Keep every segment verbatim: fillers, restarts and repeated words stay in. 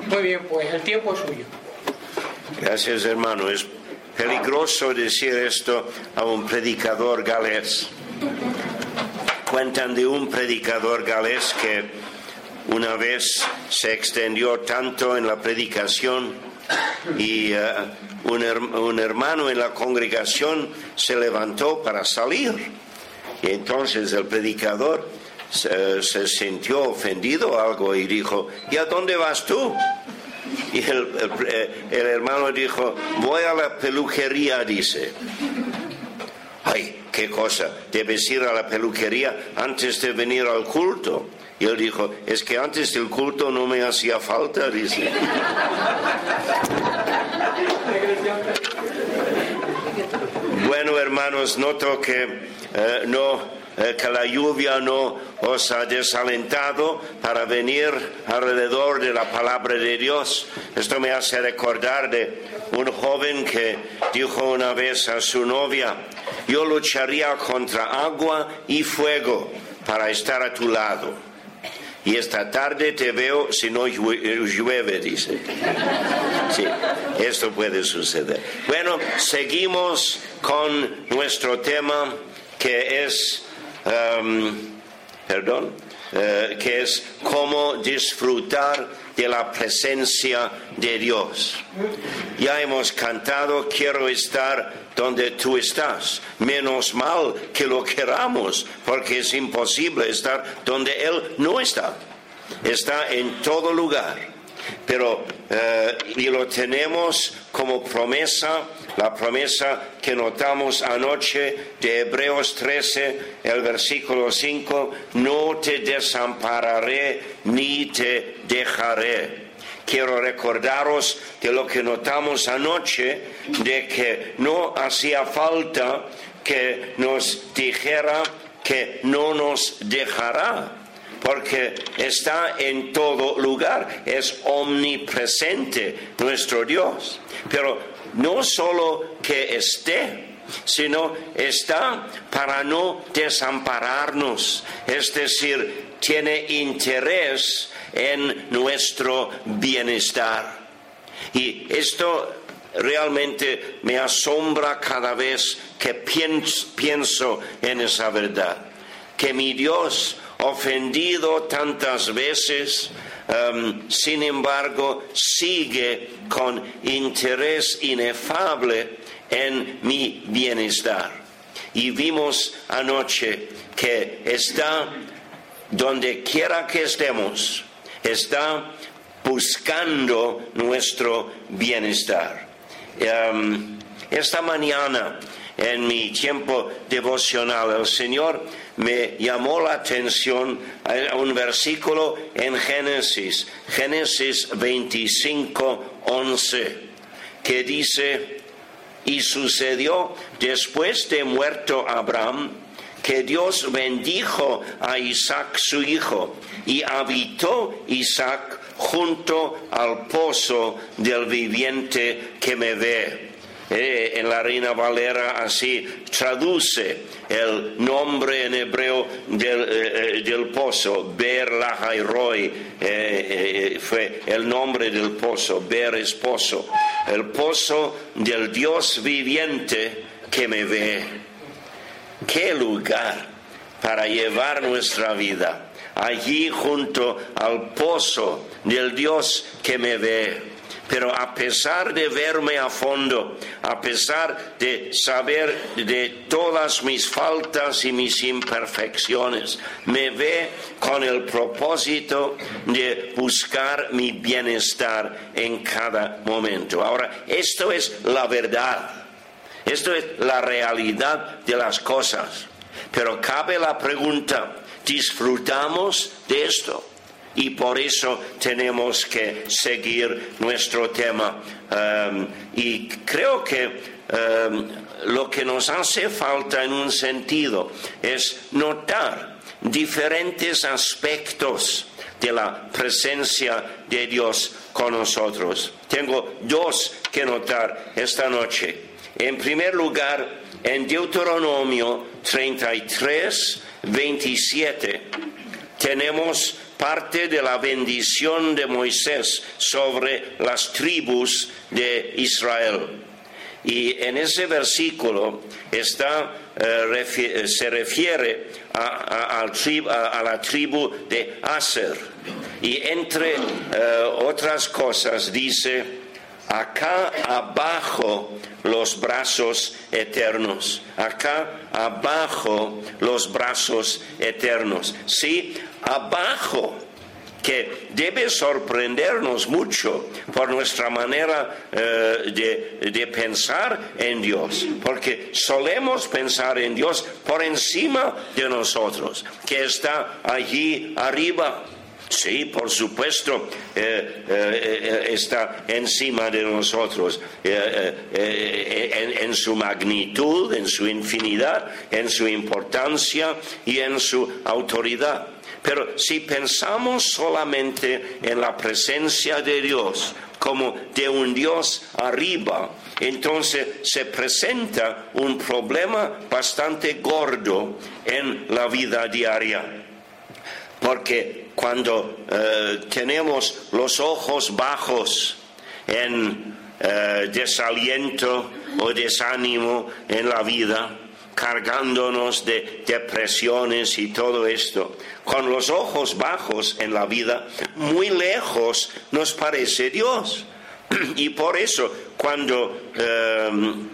Muy bien, pues el tiempo es suyo. Gracias, hermano. Es peligroso decir esto a un predicador galés. Cuentan de un predicador galés que una vez se extendió tanto en la predicación y uh, un, her- un hermano en la congregación se levantó para salir. Y entonces el predicador se, se sintió ofendido algo y dijo: ¿y a dónde vas tú? Y el, el, el hermano dijo: voy a la peluquería, dice. Ay, qué cosa, debes ir a la peluquería antes de venir al culto. Y él dijo: es que antes del culto no me hacía falta, dice. Bueno, hermanos, noto que eh, no, eh, que la lluvia no os ha desalentado para venir alrededor de la palabra de Dios. Esto me hace recordar de un joven que dijo una vez a su novia: yo lucharía contra agua y fuego para estar a tu lado. Y esta tarde te veo si no llueve, dice. Sí, esto puede suceder. Bueno, seguimos con nuestro tema, que es, um, perdón, uh, que es cómo disfrutar de la presencia de Dios. Ya hemos cantado: quiero estar donde tú estás. Menos mal que lo queramos, porque es imposible estar donde Él no está. Está en todo lugar. Pero, eh, y lo tenemos como promesa, la promesa que notamos anoche de Hebreos trece, el versículo cinco: no te desampararé ni te dejaré. Quiero recordaros de lo que notamos anoche, de que no hacía falta que nos dijera que no nos dejará, porque está en todo lugar, es omnipresente nuestro Dios. Pero no solo que esté, sino está para no desampararnos, es decir, tiene interés en nuestro bienestar. Y esto realmente me asombra cada vez que pienso, pienso en esa verdad, que mi Dios, ofendido tantas veces, um, sin embargo sigue con interés inefable en mi bienestar. Y vimos anoche que está donde quiera que estemos, está buscando nuestro bienestar. Um, esta mañana, en mi tiempo devocional, el Señor me llamó la atención a un versículo en Génesis, Génesis veinticinco, once, que dice: y sucedió después de muerto Abraham, que Dios bendijo a Isaac su hijo, y habitó Isaac junto al pozo del viviente que me ve. Eh, en la Reina Valera así traduce el nombre en hebreo del, eh, del pozo, Ber Lahai Roi, eh, eh, fue el nombre del pozo, Ber es pozo, el pozo del Dios viviente que me ve. ¡Qué lugar para llevar nuestra vida! Allí junto al pozo del Dios que me ve. Pero a pesar de verme a fondo, a pesar de saber de todas mis faltas y mis imperfecciones, me ve con el propósito de buscar mi bienestar en cada momento. Ahora, esto es la verdad. Esto es la realidad de las cosas. Pero cabe la pregunta: ¿disfrutamos de esto? Y por eso tenemos que seguir nuestro tema. Um, y creo que um, lo que nos hace falta en un sentido es notar diferentes aspectos de la presencia de Dios con nosotros. Tengo dos que notar esta noche. En primer lugar, en Deuteronomio treinta y tres, veintisiete, tenemos parte de la bendición de Moisés sobre las tribus de Israel. Y en ese versículo está, eh, refi- se refiere a, a, a, tribu, a, a la tribu de Aser. Y entre eh, otras cosas dice, acá abajo los brazos eternos. Acá abajo los brazos eternos. Sí, abajo, que debe sorprendernos mucho por nuestra manera eh, de, de pensar en Dios, porque solemos pensar en Dios por encima de nosotros, que está allí arriba. Sí, por supuesto, eh, eh, está encima de nosotros eh, eh, en, en su magnitud, en su infinidad, en su importancia y en su autoridad. Pero si pensamos solamente en la presencia de Dios como de un Dios arriba, entonces se presenta un problema bastante gordo en la vida diaria. Porque cuando eh, tenemos los ojos bajos en eh, desaliento o desánimo en la vida, cargándonos de depresiones y todo esto, con los ojos bajos en la vida, muy lejos nos parece Dios. Y por eso cuando eh,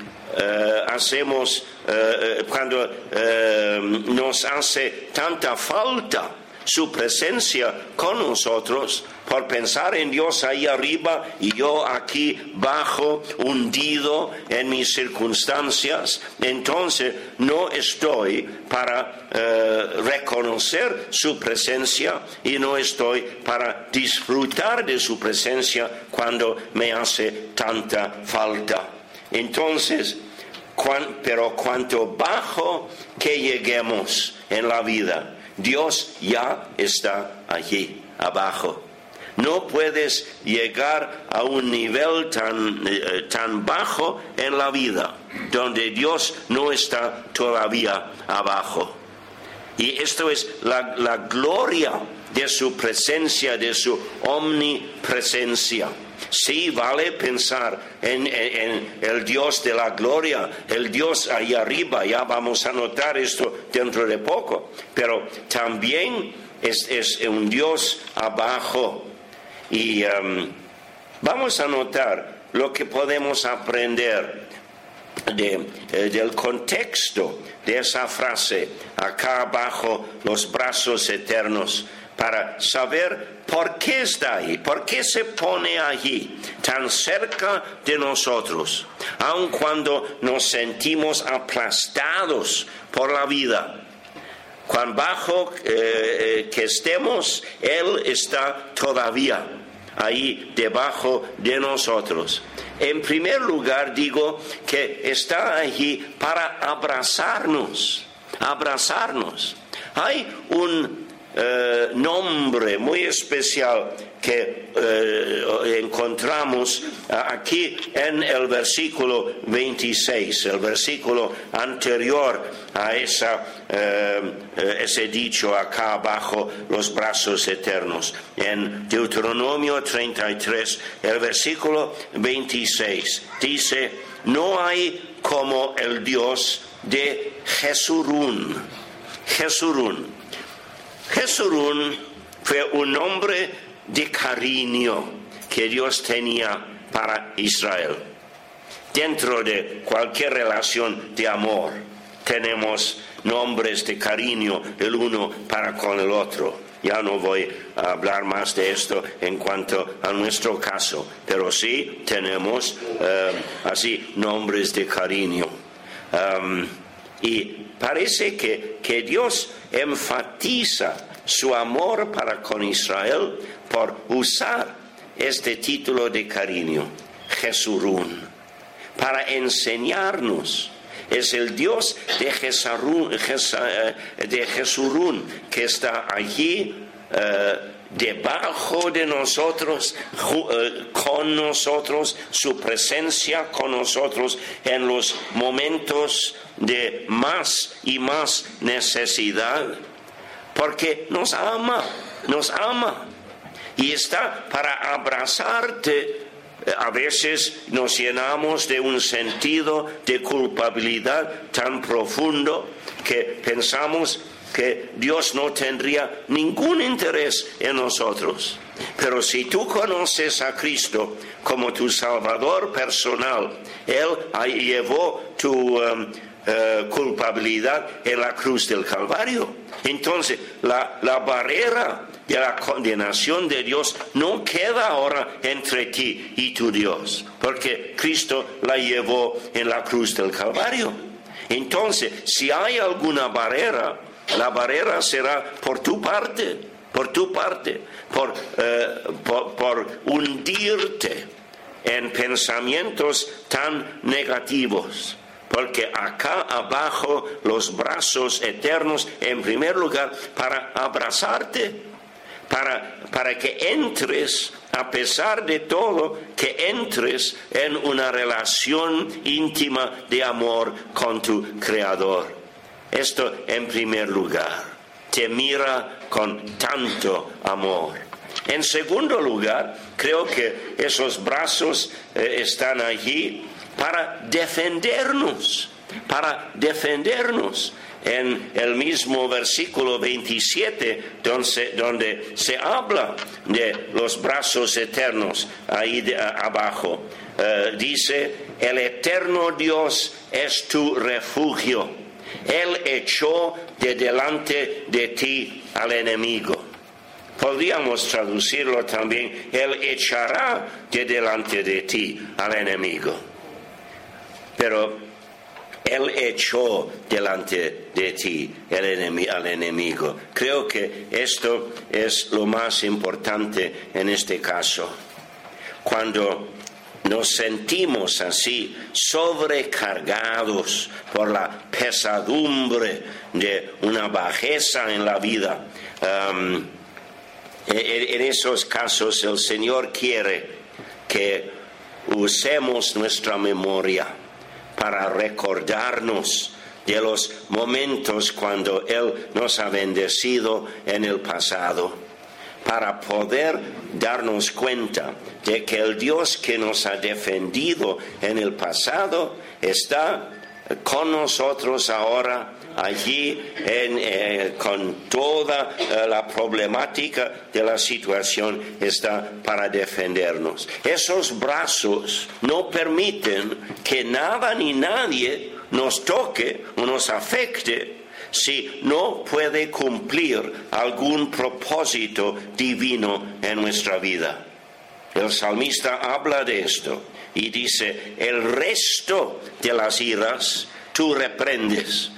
eh, hacemos, eh, cuando eh, nos hace tanta falta su presencia con nosotros, por pensar en Dios ahí arriba y yo aquí bajo, hundido en mis circunstancias, entonces no estoy para eh, reconocer su presencia y no estoy para disfrutar de su presencia cuando me hace tanta falta. Entonces, cuan, pero cuanto bajo que lleguemos en la vida, Dios ya está allí abajo. No puedes llegar a un nivel tan, eh, tan bajo en la vida, donde Dios no está todavía abajo. Y esto es la, la gloria de su presencia, de su omnipresencia. Sí, vale pensar en, en, en el Dios de la gloria, el Dios ahí arriba, ya vamos a notar esto dentro de poco, pero también es, es un Dios abajo. Y um, vamos a notar lo que podemos aprender de, eh, del contexto de esa frase, acá abajo los brazos eternos, para saber por qué está ahí, por qué se pone allí, tan cerca de nosotros, aun cuando nos sentimos aplastados por la vida. Cuán bajo eh, que estemos, Él está todavía ahí debajo de nosotros. En primer lugar, digo que está allí para abrazarnos, abrazarnos. Hay un Uh, nombre muy especial que uh, encontramos uh, aquí en el versículo veintiséis, el versículo anterior a esa, uh, uh, ese dicho acá abajo, los brazos eternos. En Deuteronomio treinta y tres, el versículo veintiséis dice, no hay como el Dios de Jesurún. Jesurún. Jesurún fue un nombre de cariño que Dios tenía para Israel. Dentro de cualquier relación de amor tenemos nombres de cariño el uno para con el otro. Ya no voy a hablar más de esto en cuanto a nuestro caso, pero sí tenemos uh, así nombres de cariño. Um, y parece que, que Dios enfatiza su amor para con Israel por usar este título de cariño, Jesurún, para enseñarnos. Es el Dios de Jesurún, de Jesurún que está allí uh, debajo de nosotros, uh, con nosotros, su presencia con nosotros en los momentos de más y más necesidad, porque nos ama, nos ama y está para abrazarte. A veces nos llenamos de un sentido de culpabilidad tan profundo que pensamos que Dios no tendría ningún interés en nosotros. Pero si tú conoces a Cristo como tu Salvador personal, Él llevó tu um, uh, culpabilidad en la cruz del Calvario. Entonces, la, la barrera de la condenación de Dios no queda ahora entre ti y tu Dios, porque Cristo la llevó en la cruz del Calvario. Entonces, si hay alguna barrera, la barrera será por tu parte, por tu parte, por, eh, por, por hundirte en pensamientos tan negativos. Porque acá abajo los brazos eternos, en primer lugar, para abrazarte. Para, para que entres, a pesar de todo, que entres en una relación íntima de amor con tu Creador. Esto en primer lugar, te mira con tanto amor. En segundo lugar, creo que esos brazos eh, están allí para defendernos, para defendernos. En el mismo versículo veintisiete, donde, donde se habla de los brazos eternos, ahí de, abajo, uh, dice, el eterno Dios es tu refugio. Él echó de delante de ti al enemigo. Podríamos traducirlo también, Él echará de delante de ti al enemigo. Pero Él echó delante de ti el enemigo, al enemigo. Creo que esto es lo más importante en este caso. Cuando nos sentimos así, sobrecargados por la pesadumbre de una bajeza en la vida, um, en, en esos casos el Señor quiere que usemos nuestra memoria para recordarnos de los momentos cuando Él nos ha bendecido en el pasado, para poder darnos cuenta de que el Dios que nos ha defendido en el pasado está con nosotros ahora, allí en, eh, con toda eh, la problemática de la situación, está para defendernos. Esos brazos no permiten que nada ni nadie nos toque o nos afecte si no puede cumplir algún propósito divino en nuestra vida. El salmista habla de esto y dice, el resto de las iras tú reprendes.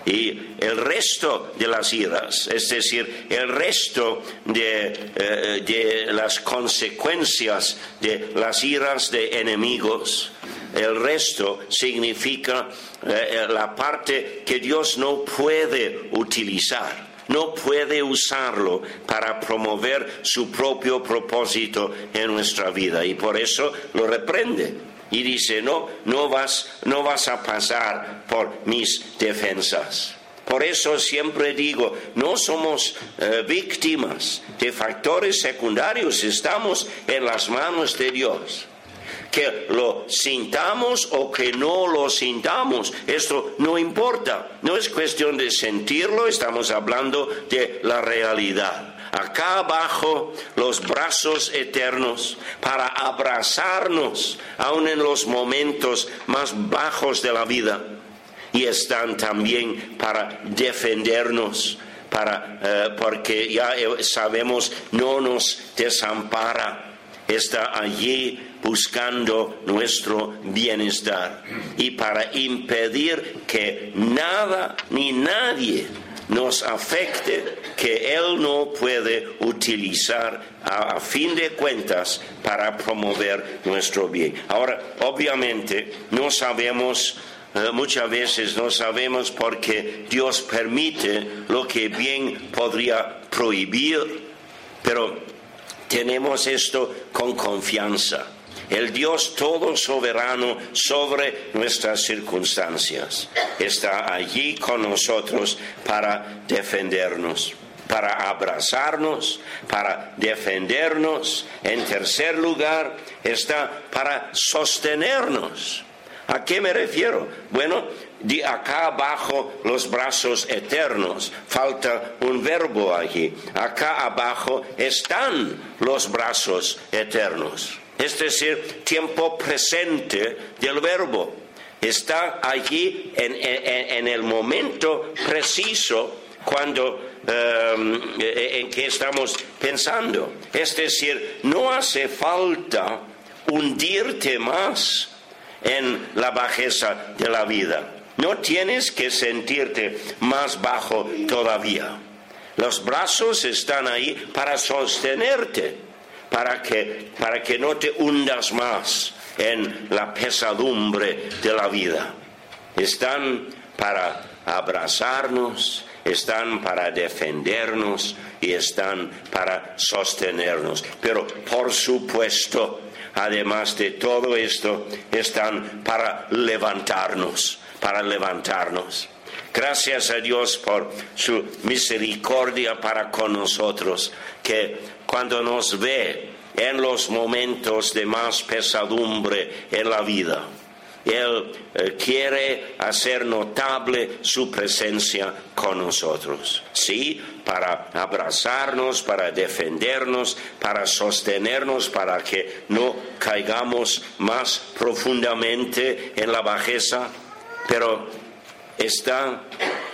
Y el resto de las iras, es decir, el resto de, eh, de las consecuencias de las iras de enemigos, el resto significa eh, la parte que Dios no puede utilizar. No puede usarlo para promover su propio propósito en nuestra vida, y por eso lo reprende y dice, no, no vas, no vas a pasar por mis defensas. Por eso siempre digo, no somos eh, víctimas de factores secundarios, estamos en las manos de Dios. Que lo sintamos o que no lo sintamos, esto no importa, no es cuestión de sentirlo, estamos hablando de la realidad. Acá abajo los brazos eternos para abrazarnos aun en los momentos más bajos de la vida, y están también para defendernos, para, eh, porque ya sabemos no nos desampara, está allí buscando nuestro bienestar y para impedir que nada ni nadie nos afecte, que Él no puede utilizar a, a fin de cuentas para promover nuestro bien. Ahora, obviamente, no sabemos, eh, muchas veces no sabemos por qué Dios permite lo que bien podría prohibir, pero tenemos esto con confianza. El Dios todo soberano sobre nuestras circunstancias está allí con nosotros para defendernos. para abrazarnos, para defendernos. En tercer lugar, está para sostenernos. ¿A qué me refiero? Bueno, de acá abajo los brazos eternos. Falta un verbo aquí. Acá abajo están los brazos eternos. Es decir, tiempo presente del verbo. Está allí en, en, en el momento preciso cuando um, en que estamos pensando. Es decir, no hace falta hundirte más en la bajeza de la vida. No tienes que sentirte más bajo todavía. Los brazos están ahí para sostenerte, para que, para que no te hundas más en la pesadumbre de la vida. Están para abrazarnos, están para defendernos y están para sostenernos. Pero por supuesto, además de todo esto, están para levantarnos, para levantarnos. Gracias a Dios por su misericordia para con nosotros, que cuando nos ve en los momentos de más pesadumbre en la vida, Él eh, quiere hacer notable su presencia con nosotros. Sí, para abrazarnos, para defendernos, para sostenernos, para que no caigamos más profundamente en la bajeza, pero está,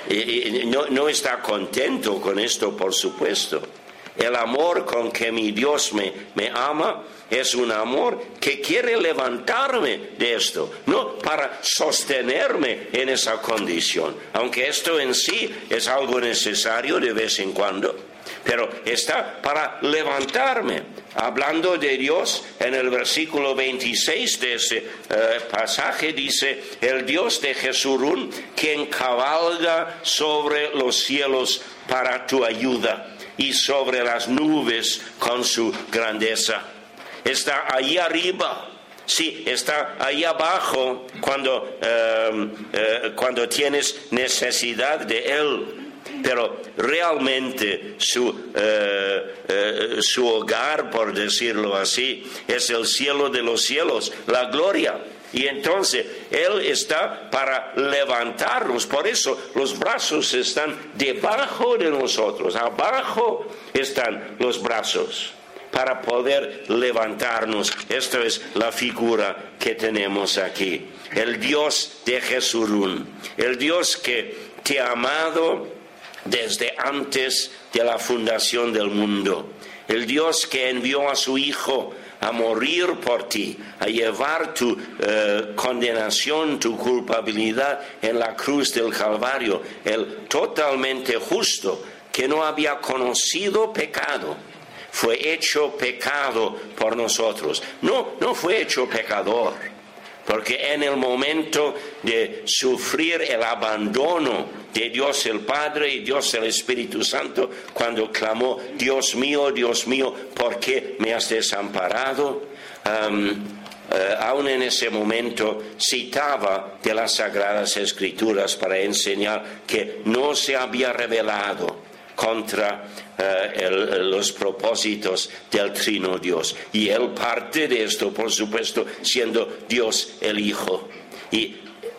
eh, no, no está contento con esto, por supuesto. El amor con que mi Dios me, me ama es un amor que quiere levantarme de esto, no para sostenerme en esa condición, aunque esto en sí es algo necesario de vez en cuando, pero está para levantarme. Hablando de Dios, en el versículo veintiséis de ese eh, pasaje dice: el Dios de Jesurún, quien cabalga sobre los cielos para tu ayuda y sobre las nubes con su grandeza. Está ahí arriba, sí, está ahí abajo cuando, eh, eh, cuando tienes necesidad de Él. Pero realmente su, eh, eh, su hogar, por decirlo así, es el cielo de los cielos, la gloria. Y entonces Él está para levantarnos. Por eso los brazos están debajo de nosotros. Abajo están los brazos para poder levantarnos. Esta es la figura que tenemos aquí. El Dios de Jesurún. El Dios que te ha amado desde antes de la fundación del mundo. El Dios que envió a su Hijo a morir por ti, a llevar tu uh, condenación, tu culpabilidad en la cruz del Calvario. El totalmente justo, que no había conocido pecado, fue hecho pecado por nosotros. No, no fue hecho pecador, porque en el momento de sufrir el abandono de Dios el Padre y Dios el Espíritu Santo, cuando clamó: Dios mío, Dios mío, ¿por qué me has desamparado? Um, uh, aún en ese momento citaba de las Sagradas Escrituras para enseñar que no se había rebelado contra uh, el, los propósitos del Trino Dios. Y Él parte de esto, por supuesto, siendo Dios el Hijo. Y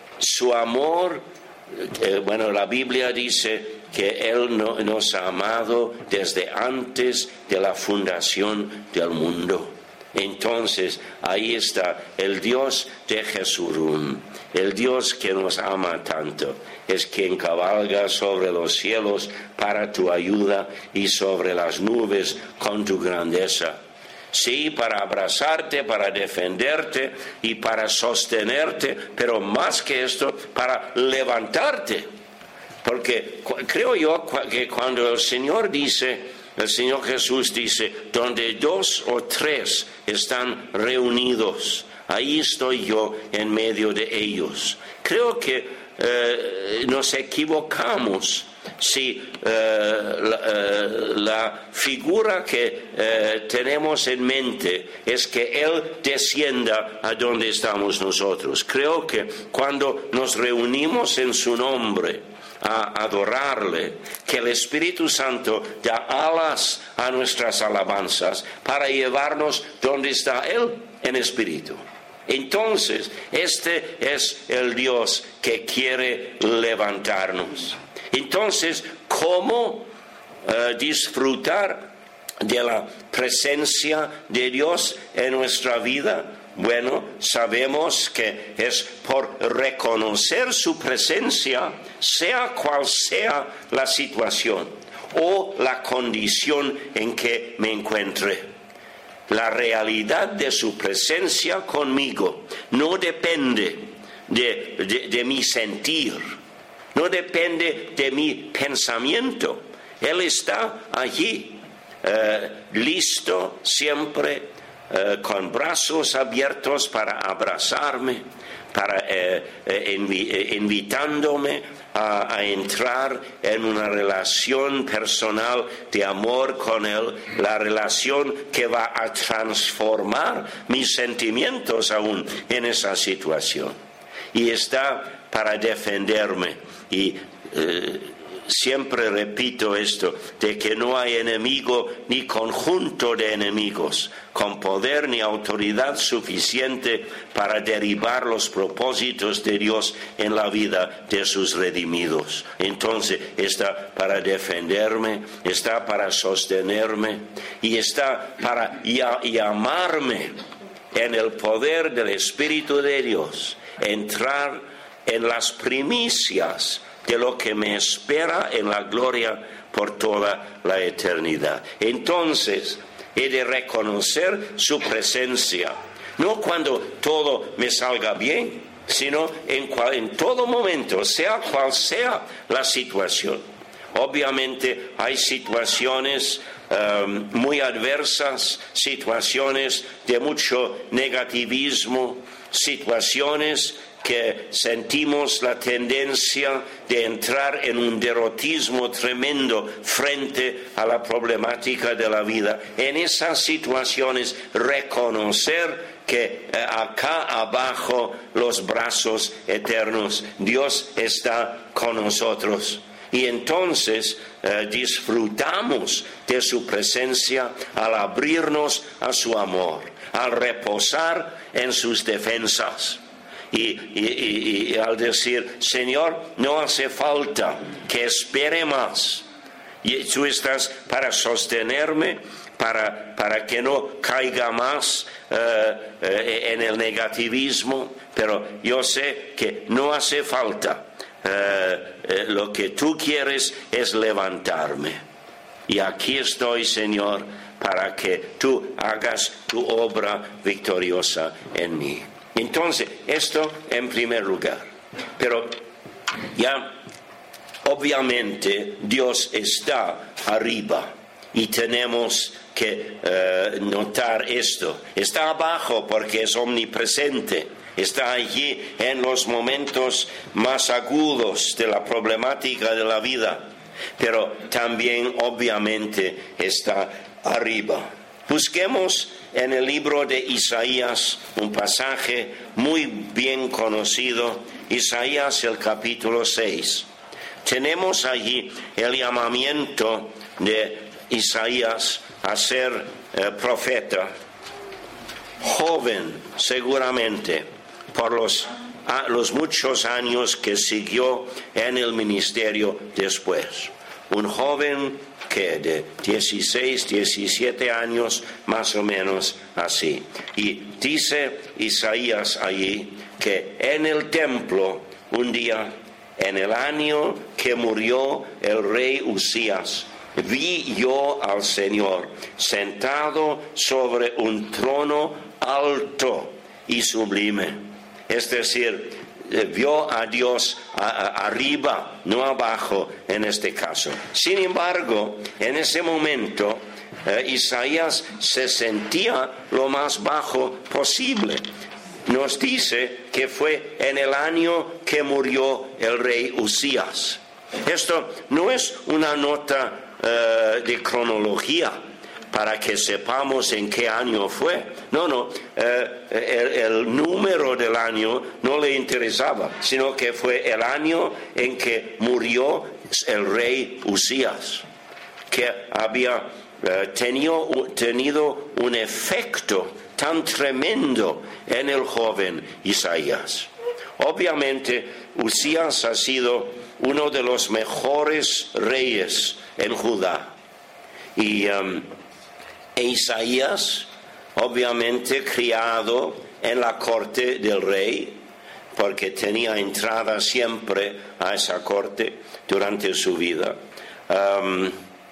su amor, eh, bueno, la Biblia dice que Él no, nos ha amado desde antes de la fundación del mundo. Entonces, ahí está el Dios de Jesurún, el Dios que nos ama tanto. Es quien cabalga sobre los cielos para tu ayuda y sobre las nubes con tu grandeza. Sí, para abrazarte, para defenderte y para sostenerte, pero más que esto, para levantarte. Porque creo yo que cuando el Señor dice, el Señor Jesús dice: donde dos o tres están reunidos, ahí estoy yo en medio de ellos. Creo que eh, nos equivocamos si eh, la, eh, la figura que eh, tenemos en mente es que Él descienda a donde estamos nosotros. Creo que cuando nos reunimos en su nombre, a adorarle, que el Espíritu Santo da alas a nuestras alabanzas para llevarnos donde está Él en espíritu. Entonces, este es el Dios que quiere levantarnos. Entonces, ¿cómo uh, disfrutar de la presencia de Dios en nuestra vida? Bueno, sabemos que es por reconocer su presencia, sea cual sea la situación o la condición en que me encuentre. La realidad de su presencia conmigo no depende de, de, de mi sentir, no depende de mi pensamiento. Él está allí, eh, listo siempre, eh, con brazos abiertos para abrazarme, para eh, eh, invi- eh, invitándome a, a entrar en una relación personal de amor con Él, la relación que va a transformar mis sentimientos aún en esa situación. Y está para defenderme. Y eh, siempre repito esto, de que no hay enemigo ni conjunto de enemigos con poder ni autoridad suficiente para derribar los propósitos de Dios en la vida de sus redimidos. Entonces está para defenderme, está para sostenerme y está para llamarme en el poder del Espíritu de Dios, entrar en las primicias de lo que me espera en la gloria por toda la eternidad. Entonces, he de reconocer su presencia, no cuando todo me salga bien, sino en, cual, en todo momento, sea cual sea la situación. Obviamente hay situaciones um, muy adversas, situaciones de mucho negativismo, situaciones que sentimos la tendencia de entrar en un derrotismo tremendo frente a la problemática de la vida. En esas situaciones, reconocer que eh, acá abajo los brazos eternos, Dios está con nosotros. Y entonces eh, disfrutamos de su presencia al abrirnos a su amor, al reposar en sus defensas. Y, y, y, y al decir, Señor, no hace falta que espere más. Y tú estás para sostenerme, para, para que no caiga más uh, uh, en el negativismo, pero yo sé que no hace falta. Uh, uh, lo que tú quieres es levantarme. Y aquí estoy, Señor, para que tú hagas tu obra victoriosa en mí. Entonces, esto en primer lugar. Pero ya, obviamente, Dios está arriba y tenemos que uh, notar esto. Está abajo porque es omnipresente. Está allí en los momentos más agudos de la problemática de la vida. Pero también, obviamente, está arriba. Busquemos en el libro de Isaías un pasaje muy bien conocido, Isaías el capítulo seis. Tenemos allí el llamamiento de Isaías a ser eh, profeta, joven seguramente, por los, a, los muchos años que siguió en el ministerio después. Un joven que de dieciséis, diecisiete años, más o menos así. Y dice Isaías allí que en el templo, un día, en el año que murió el rey Usías, vi yo al Señor sentado sobre un trono alto y sublime. Es decir, vio a Dios a, a, arriba, no abajo en este caso. Sin embargo, en ese momento, eh, Isaías se sentía lo más bajo posible. Nos dice que fue en el año que murió el rey Usías. Esto no es una nota uh, de cronología, para que sepamos en qué año fue. No, no, eh, el, el número del año no le interesaba, sino que fue el año en que murió el rey Usías, que había eh, tenido, tenido un efecto tan tremendo en el joven Isaías. Obviamente, Usías ha sido uno de los mejores reyes en Judá. Y um, Isaías, obviamente, criado en la corte del rey, porque tenía entrada siempre a esa corte durante su vida. Um,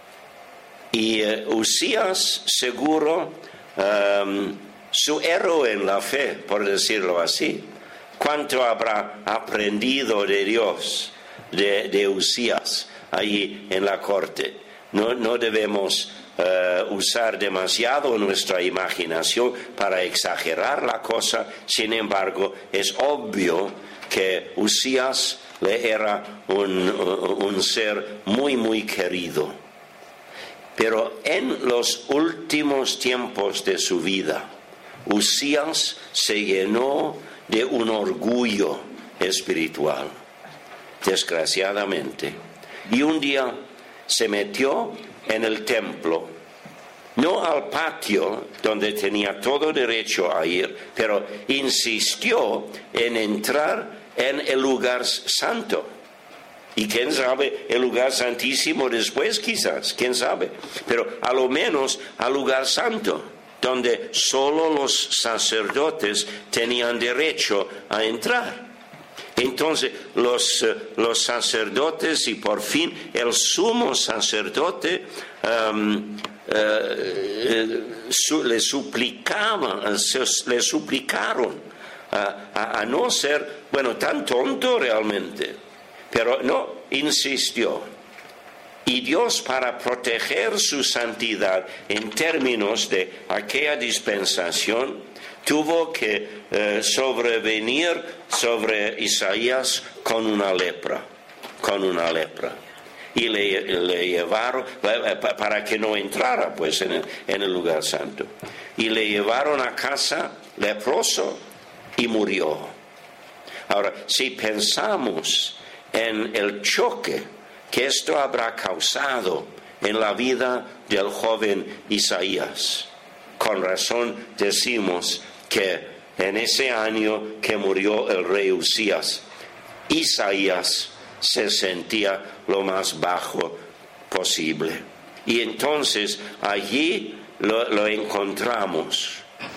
y uh, Usías, seguro, um, su héroe en la fe, por decirlo así. ¿Cuánto habrá aprendido de Dios, de, de Usías, allí en la corte? No, no debemos uh, usar demasiado nuestra imaginación para exagerar la cosa. Sin embargo, es obvio que Usías le era un, un ser muy, muy querido. Pero en los últimos tiempos de su vida, Usías se llenó de un orgullo espiritual, desgraciadamente. Y un día se metió en el templo, no al patio donde tenía todo derecho a ir, pero insistió en entrar en el lugar santo. Y quién sabe, el lugar santísimo después quizás, quién sabe. Pero a lo menos al lugar santo, donde solo los sacerdotes tenían derecho a entrar. Entonces los, los sacerdotes y por fin el sumo sacerdote um, uh, su, le suplicaban, le suplicaron uh, a, a no ser, bueno, tan tonto realmente, pero no, insistió. Y Dios, para proteger su santidad en términos de aquella dispensación, tuvo que eh, sobrevenir sobre Isaías con una lepra, con una lepra. Y le, le llevaron, para que no entrara pues en el, en el lugar santo. Y le llevaron a casa leproso y murió. Ahora, si pensamos en el choque que esto habrá causado en la vida del joven Isaías, con razón decimos que en ese año que murió el rey Usías, Isaías se sentía lo más bajo posible. Y entonces allí lo, lo encontramos.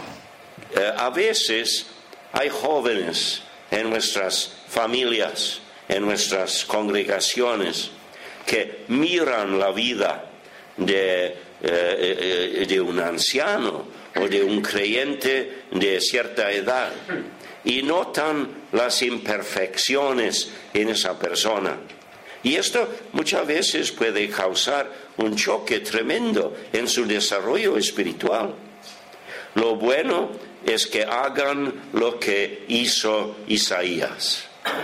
Eh, a veces hay jóvenes en nuestras familias, en nuestras congregaciones, que miran la vida de, eh, de un anciano o de un creyente de cierta edad y notan las imperfecciones en esa persona. Y esto muchas veces puede causar un choque tremendo en su desarrollo espiritual. Lo bueno es que hagan lo que hizo Isaías.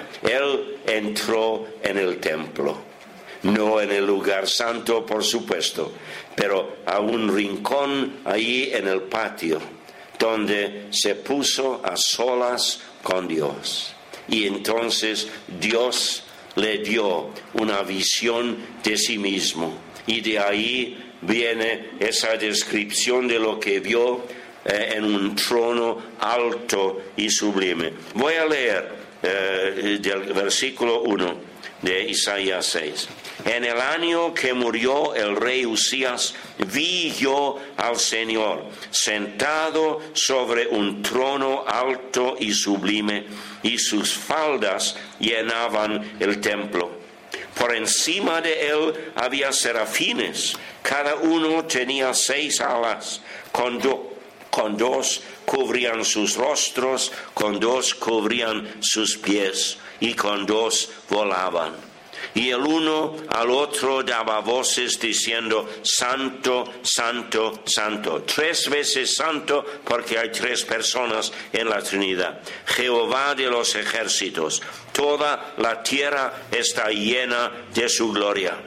Él entró en el templo. No en el lugar santo, por supuesto, pero a un rincón allí en el patio, donde se puso a solas con Dios. Y entonces Dios le dio una visión de sí mismo. Y de ahí viene esa descripción de lo que vio eh, en un trono alto y sublime. Voy a leer eh, del versículo uno de Isaías seis. En el año que murió el rey Usías, vi yo al Señor sentado sobre un trono alto y sublime, y sus faldas llenaban el templo. Por encima de él había serafines, cada uno tenía seis alas, con, do, con dos cubrían sus rostros, con dos cubrían sus pies, y con dos volaban. Y el uno al otro daba voces diciendo, Santo, Santo, Santo. Tres veces santo porque hay tres personas en la Trinidad. Jehová de los ejércitos. Toda la tierra está llena de su gloria.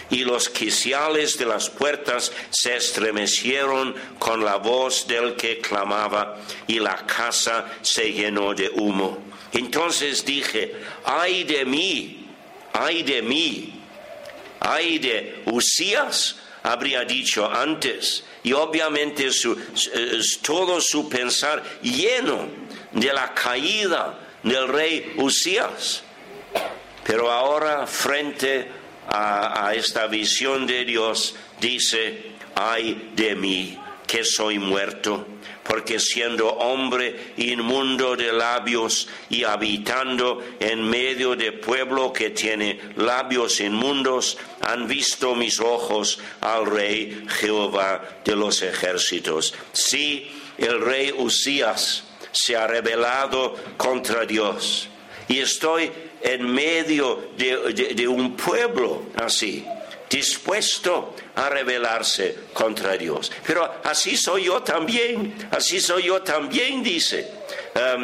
y los quiciales de las puertas se estremecieron con la voz del que clamaba, y la casa se llenó de humo. Entonces dije: ay de mí, ay de mí, ay de Uzías, habría dicho antes, y obviamente su, todo su pensar lleno de la caída del rey Uzías. Pero ahora, frente a, a esta visión de Dios, dice: ay de mí, que soy muerto, porque siendo hombre inmundo de labios y habitando en medio de pueblo que tiene labios inmundos, han visto mis ojos al Rey Jehová de los ejércitos. Sí, el rey Uzías se ha rebelado contra Dios, y estoy en medio de, de, de un pueblo así, dispuesto a rebelarse contra Dios. Pero así soy yo también, así soy yo también, dice. Um,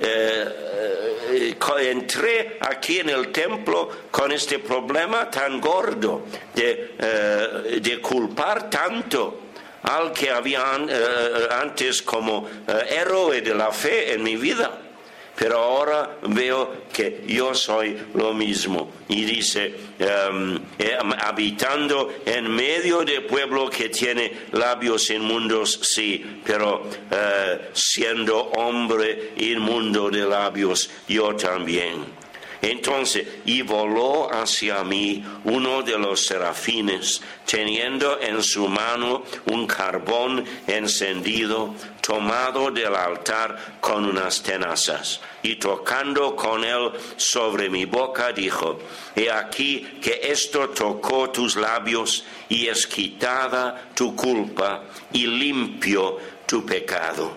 eh, eh, entré aquí en el templo con este problema tan gordo de, eh, de culpar tanto al que había eh, antes como eh, héroe de la fe en mi vida. Pero ahora veo que yo soy lo mismo. Y dice, um, eh, habitando en medio de pueblo que tiene labios inmundos, sí, pero uh, siendo hombre inmundo de labios, yo también. Entonces, y voló hacia mí uno de los serafines, teniendo en su mano un carbón encendido, tomado del altar con unas tenazas, y tocando con él sobre mi boca, dijo: he aquí que esto tocó tus labios, y es quitada tu culpa, y limpio tu pecado.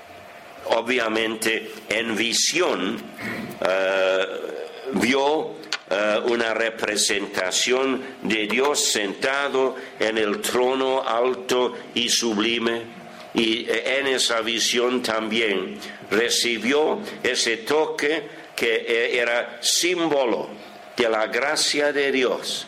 Obviamente, en visión, uh, vio uh, una representación de Dios sentado en el trono alto y sublime, y en esa visión también recibió ese toque que era símbolo de la gracia de Dios,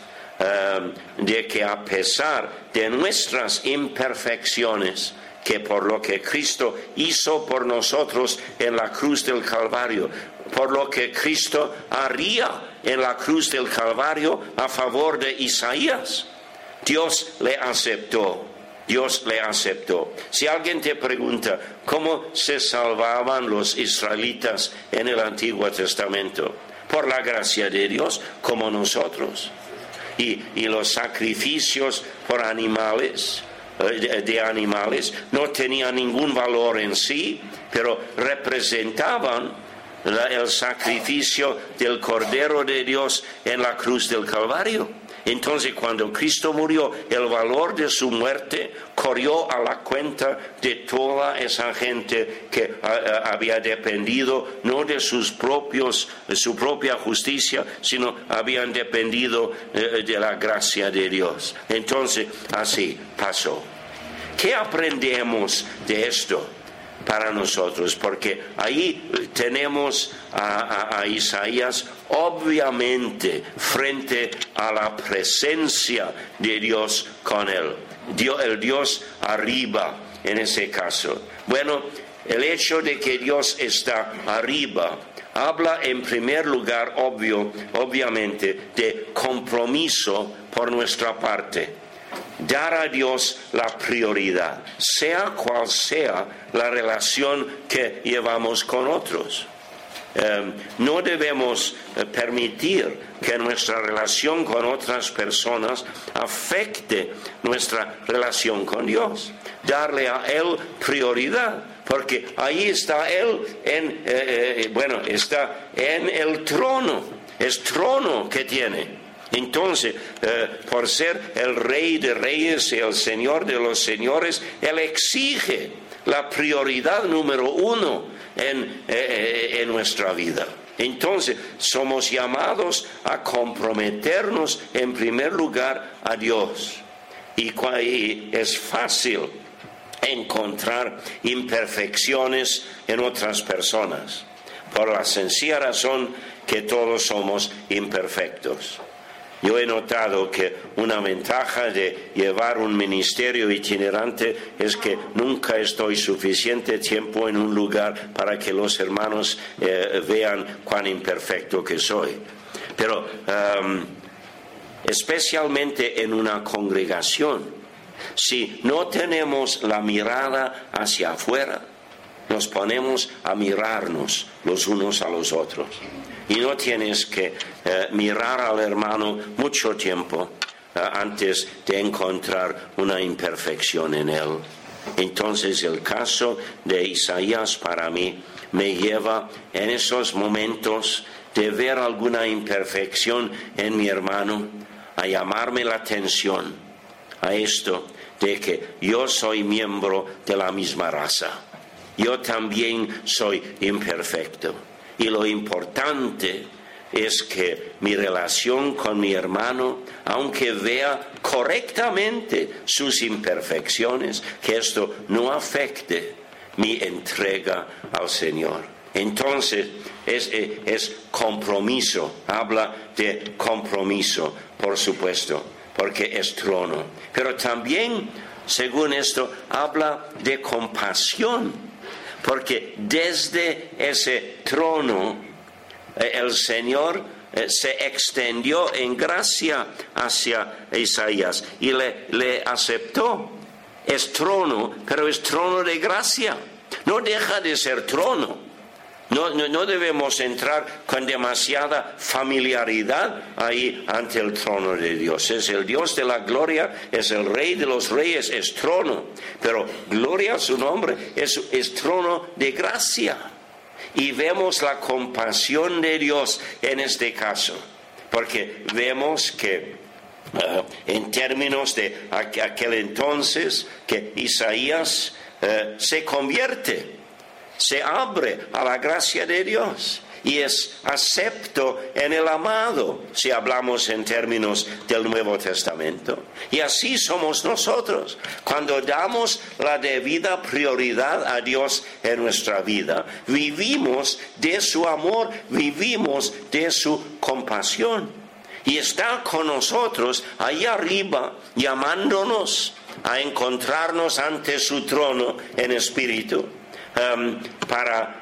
uh, de que a pesar de nuestras imperfecciones, que por lo que Cristo hizo por nosotros en la cruz del Calvario, por lo que Cristo haría en la cruz del Calvario a favor de Isaías, Dios le aceptó. Dios le aceptó. Si alguien te pregunta cómo se salvaban los israelitas en el Antiguo Testamento, por la gracia de Dios, como nosotros. Y, y los sacrificios por animales, de, de animales, no tenían ningún valor en sí, pero representaban el sacrificio del Cordero de Dios en la cruz del Calvario. Entonces, cuando Cristo murió, el valor de su muerte corrió a la cuenta de toda esa gente que uh, había dependido no de sus propios, de su propia justicia, sino habían dependido uh, de la gracia de Dios. Entonces, así pasó. ¿Qué aprendemos de esto para nosotros? Porque ahí tenemos a, a, a Isaías obviamente frente a la presencia de Dios con él, Dios, el Dios arriba en ese caso. Bueno, el hecho de que Dios está arriba habla en primer lugar, obvio, obviamente, de compromiso por nuestra parte. Dar a Dios la prioridad, sea cual sea la relación que llevamos con otros. Eh, no debemos eh, permitir que nuestra relación con otras personas afecte nuestra relación con Dios. Darle a Él prioridad, porque ahí está Él, en, eh, eh, bueno, está en el trono, es trono que tiene. Entonces, eh, por ser el Rey de Reyes y el Señor de los Señores, Él exige la prioridad número uno en, eh, en nuestra vida. Entonces, somos llamados a comprometernos en primer lugar a Dios. Y, y es fácil encontrar imperfecciones en otras personas, por la sencilla razón que todos somos imperfectos. Yo he notado que una ventaja de llevar un ministerio itinerante es que nunca estoy suficiente tiempo en un lugar para que los hermanos eh, vean cuán imperfecto que soy. Pero um, especialmente en una congregación, si no tenemos la mirada hacia afuera, nos ponemos a mirarnos los unos a los otros. Y no tienes que eh, mirar al hermano mucho tiempo eh, antes de encontrar una imperfección en él. Entonces el caso de Isaías para mí me lleva en esos momentos de ver alguna imperfección en mi hermano, a llamarme la atención a esto de que yo soy miembro de la misma raza. Yo también soy imperfecto. Y lo importante es que mi relación con mi hermano, aunque vea correctamente sus imperfecciones, que esto no afecte mi entrega al Señor. Entonces, es, es compromiso, habla de compromiso, por supuesto, porque es trono. Pero también, según esto, habla de compasión. Porque desde ese trono eh, el Señor eh, se extendió en gracia hacia Isaías y le, le aceptó. Es trono, pero es trono de gracia. No deja de ser trono. No, no, no debemos entrar con demasiada familiaridad ahí ante el trono de Dios. Es el Dios de la gloria, es el Rey de los reyes, es trono. Pero gloria a su nombre, es, es trono de gracia. Y vemos la compasión de Dios en este caso. Porque vemos que uh, en términos de aquel entonces, que Isaías uh, se convierte. Se abre a la gracia de Dios y es acepto en el amado, si hablamos en términos del Nuevo Testamento. Y así somos nosotros. Cuando damos la debida prioridad a Dios en nuestra vida, vivimos de su amor, vivimos de su compasión. Y está con nosotros ahí arriba, llamándonos a encontrarnos ante su trono en espíritu. Um, para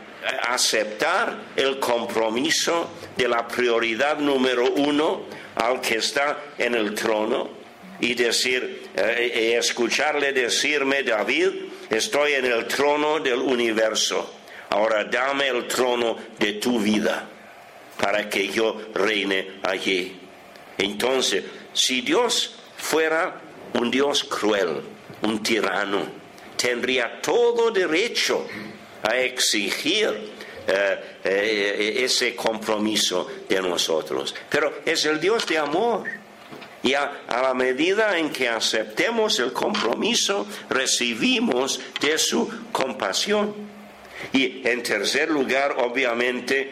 aceptar el compromiso de la prioridad número uno al que está en el trono y decir, eh, escucharle decirme, David, estoy en el trono del universo, ahora dame el trono de tu vida para que yo reine allí. Entonces, si Dios fuera un Dios cruel, un tirano, tendría todo derecho a exigir eh, eh, ese compromiso de nosotros. Pero es el Dios de amor. Y a, a la medida en que aceptemos el compromiso, recibimos de su compasión. Y en tercer lugar, obviamente,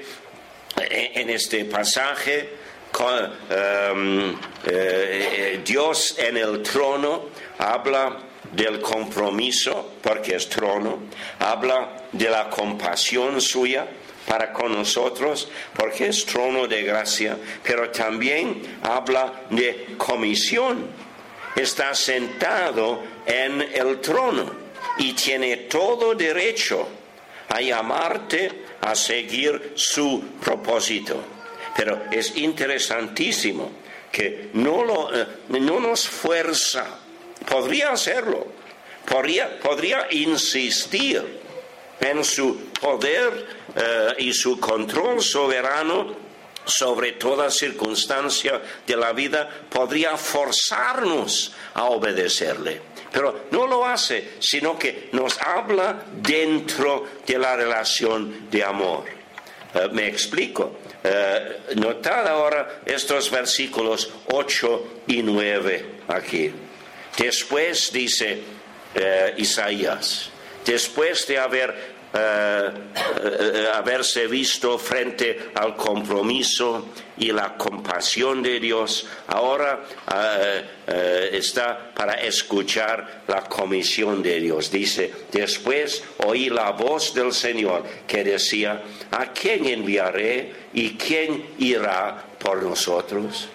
en este pasaje, con, um, eh, Dios en el trono habla del compromiso, porque es trono, habla de la compasión suya para con nosotros, porque es trono de gracia, pero también habla de comisión. Está sentado en el trono y tiene todo derecho a llamarte a seguir su propósito. Pero es interesantísimo que no, lo, eh, no nos fuerza. Podría hacerlo, podría, podría insistir en su poder eh, y su control soberano sobre toda circunstancia de la vida, podría forzarnos a obedecerle. Pero no lo hace, sino que nos habla dentro de la relación de amor. Eh, me explico. Eh, notad ahora estos versículos ocho y nueve aquí. Después, dice eh, Isaías, después de haber, eh, eh, haberse visto frente al compromiso y la compasión de Dios, ahora eh, eh, está para escuchar la comisión de Dios. Dice, después oí la voz del Señor que decía, ¿a quién enviaré y quién irá por nosotros?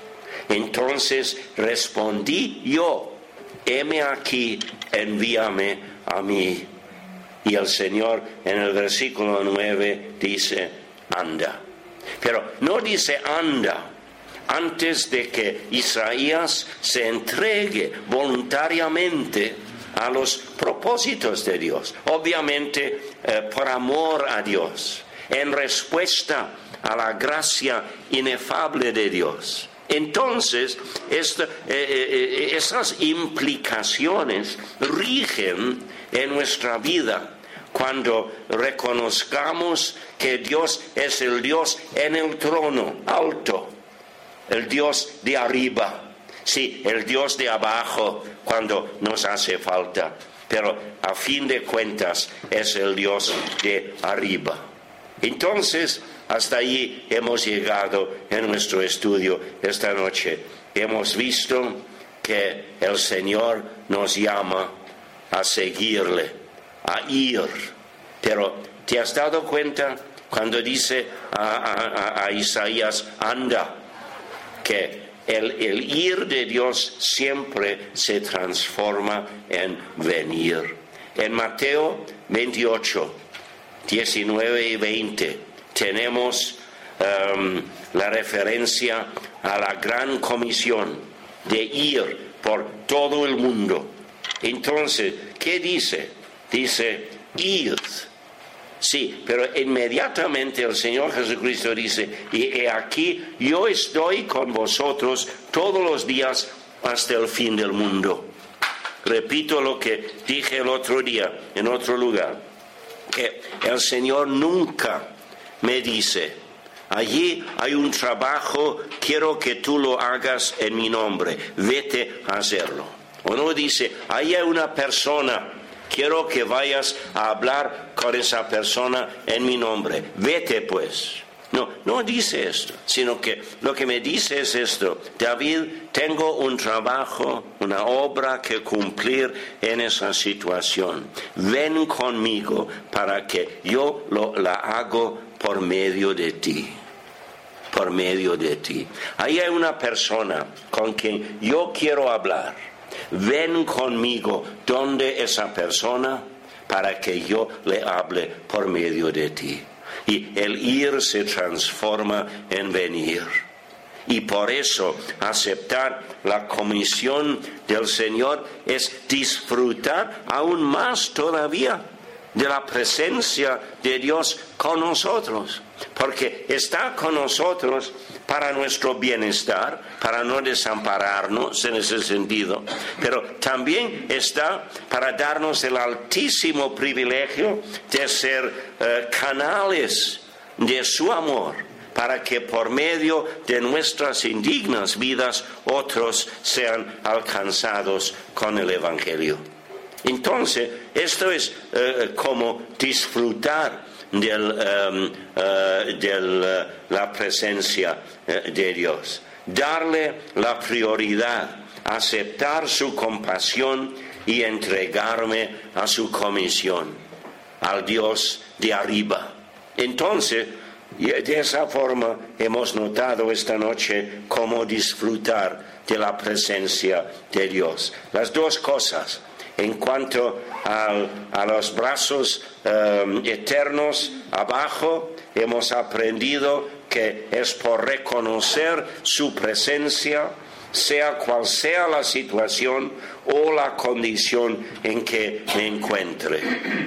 Entonces respondí yo, heme aquí, envíame a mí. Y el Señor en el versículo nueve dice, anda. Pero no dice anda antes de que Isaías se entregue voluntariamente a los propósitos de Dios. Obviamente eh, por amor a Dios, en respuesta a la gracia inefable de Dios. Entonces, esta, eh, eh, esas implicaciones rigen en nuestra vida cuando reconozcamos que Dios es el Dios en el trono alto, el Dios de arriba. Sí, el Dios de abajo cuando nos hace falta, pero a fin de cuentas es el Dios de arriba. Entonces, hasta allí hemos llegado en nuestro estudio esta noche. Hemos visto que el Señor nos llama a seguirle, a ir. Pero, ¿te has dado cuenta cuando dice a, a, a Isaías, anda, que El, el ir de Dios siempre se transforma en venir? En Mateo veintiocho, diecinueve y veinte tenemos um, la referencia a la gran comisión de ir por todo el mundo. Entonces, ¿qué dice? Dice, id. Sí, pero inmediatamente el Señor Jesucristo dice, y he aquí, yo estoy con vosotros todos los días hasta el fin del mundo. Repito lo que dije el otro día en otro lugar, que el Señor nunca me dice, allí hay un trabajo, quiero que tú lo hagas en mi nombre, vete a hacerlo. O no dice, ahí hay una persona, quiero que vayas a hablar con esa persona en mi nombre. Vete pues. No, no dice esto, sino que lo que me dice es esto. David, tengo un trabajo, una obra que cumplir en esa situación. Ven conmigo para que yo lo, la hago por medio de ti. Por medio de ti. Ahí hay una persona con quien yo quiero hablar. Ven conmigo donde esa persona para que yo le hable por medio de ti. Y el ir se transforma en venir. Y por eso aceptar la comisión del Señor es disfrutar aún más todavía de la presencia de Dios con nosotros. Porque está con nosotros para nuestro bienestar, para no desampararnos en ese sentido, pero también está para darnos el altísimo privilegio de ser eh, canales de su amor, para que por medio de nuestras indignas vidas otros sean alcanzados con el Evangelio. Entonces, esto es eh, como disfrutar de um, uh, del, uh, la presencia uh, de Dios. Darle la prioridad, aceptar su compasión y entregarme a su comisión, al Dios de arriba. Entonces, de esa forma hemos notado esta noche cómo disfrutar de la presencia de Dios. Las dos cosas. En cuanto a, a los brazos um, eternos abajo, hemos aprendido que es por reconocer su presencia, sea cual sea la situación o la condición en que me encuentre.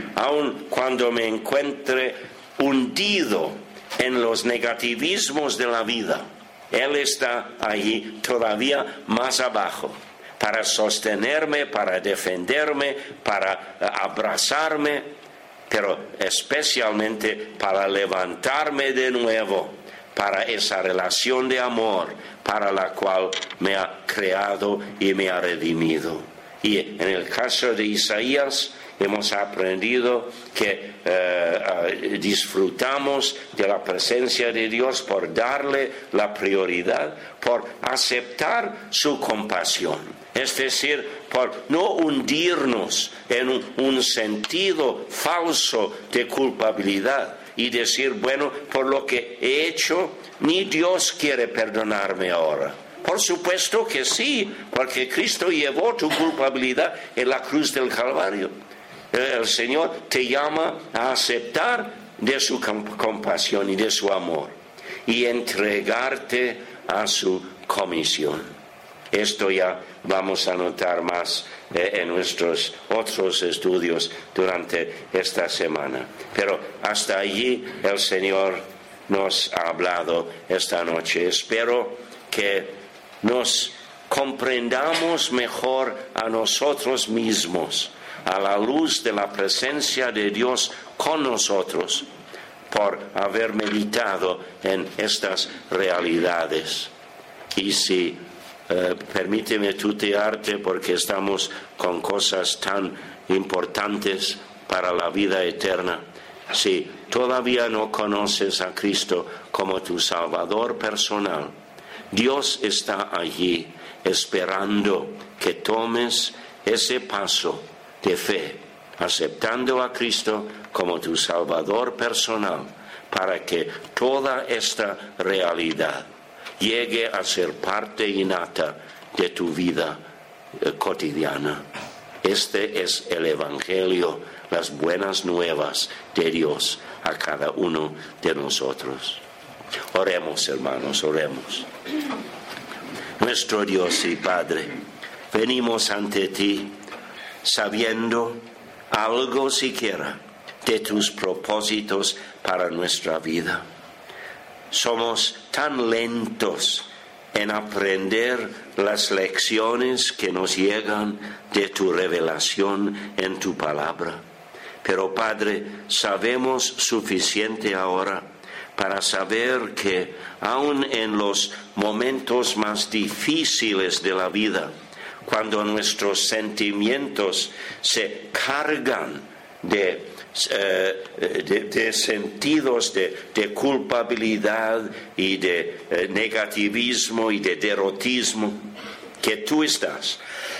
Aun cuando me encuentre hundido en los negativismos de la vida, Él está allí todavía más abajo, para sostenerme, para defenderme, para abrazarme, pero especialmente para levantarme de nuevo, para esa relación de amor para la cual me ha creado y me ha redimido. Y en el caso de Isaías, hemos aprendido que uh, uh, disfrutamos de la presencia de Dios por darle la prioridad, por aceptar su compasión. Es decir, por no hundirnos en un, un sentido falso de culpabilidad y decir, bueno, por lo que he hecho, ni Dios quiere perdonarme ahora, por supuesto que sí, porque Cristo llevó tu culpabilidad en la cruz del Calvario. El Señor te llama a aceptar de su compasión y de su amor y entregarte a su comisión. Esto ya vamos a notar más eh, en nuestros otros estudios durante esta semana. Pero hasta allí el Señor nos ha hablado esta noche. Espero que nos comprendamos mejor a nosotros mismos, a la luz de la presencia de Dios con nosotros, por haber meditado en estas realidades. Y si eh, permíteme tutearte, porque estamos con cosas tan importantes para la vida eterna. Si todavía no conoces a Cristo como tu Salvador personal, Dios está allí esperando que tomes ese paso de fe, aceptando a Cristo como tu Salvador personal, para que toda esta realidad llegue a ser parte innata de tu vida eh, cotidiana. Este es el Evangelio, las buenas nuevas de Dios a cada uno de nosotros. Oremos, hermanos, oremos. Nuestro Dios y Padre, venimos ante ti sabiendo algo siquiera de tus propósitos para nuestra vida. Somos tan lentos en aprender las lecciones que nos llegan de tu revelación en tu palabra. Pero, Padre, sabemos suficiente ahora para saber que aun en los momentos más difíciles de la vida, cuando nuestros sentimientos se cargan de, eh, de, de sentidos de, de culpabilidad y de eh, negativismo y de derrotismo, que tú estás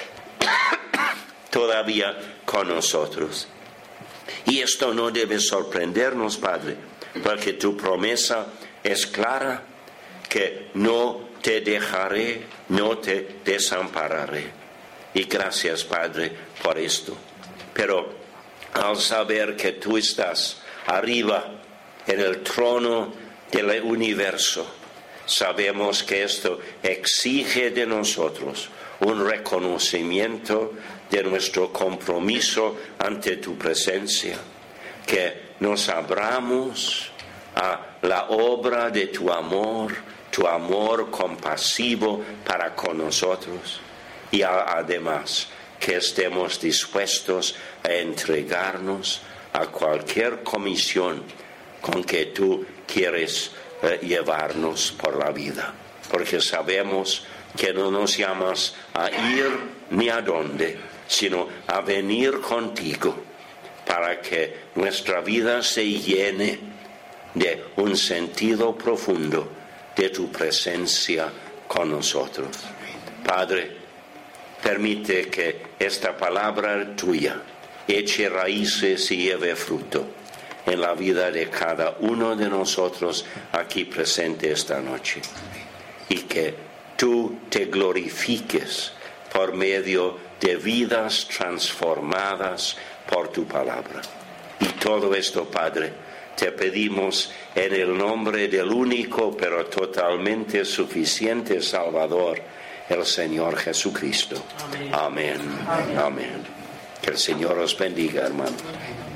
todavía con nosotros. Y esto no debe sorprendernos, Padre, porque tu promesa es clara, que no te dejaré, no te desampararé. Y gracias, Padre, por esto. Pero al saber que tú estás arriba en el trono del universo, sabemos que esto exige de nosotros un reconocimiento de nuestro compromiso ante tu presencia, que nos abramos a la obra de tu amor, tu amor compasivo para con nosotros, y a, además que estemos dispuestos a entregarnos a cualquier comisión con que tú quieres eh, llevarnos por la vida, porque sabemos que no nos llamas a ir ni a dónde, sino a venir contigo, para que nuestra vida se llene de un sentido profundo de tu presencia con nosotros. Padre, permite que esta palabra tuya eche raíces y lleve fruto en la vida de cada uno de nosotros aquí presente esta noche, y que tú te glorifiques por medio de vidas transformadas por tu palabra. Y todo esto, Padre, te pedimos en el nombre del único pero totalmente suficiente Salvador, el Señor Jesucristo. Amén. Amén. Amén. Que el Señor os bendiga, hermano.